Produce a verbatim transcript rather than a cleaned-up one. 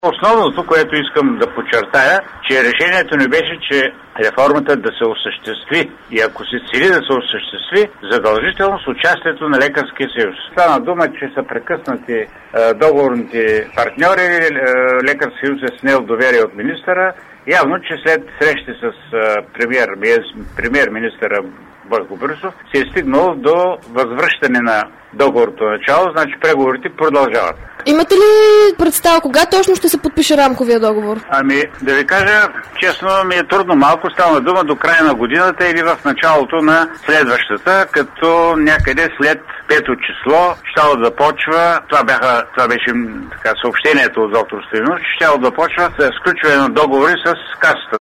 Основното, което искам да подчертая, че решението ни беше, че реформата да се осъществи и ако се цели да се осъществи, задължително с участието на Лекарския съюз. Стана дума, че са прекъснати е, договорните партньори, е, Лекарския съюз е снел доверие от министъра. Явно, че след срещи с е, премьер, премьер-министъра Бойко Борисов се е стигнало до възвръщане на договорното начало, значи преговорите продължават. Имате ли представа кога точно ще се подпише рамковия договор? Ами, да ви кажа, честно ми е трудно малко, става дума до края на годината или в началото на следващата, като някъде след пето число щяло да почва, това, бяха, това беше така, съобщението от доктор Стоименов, че щяло да почва с сключване на договори с Касата.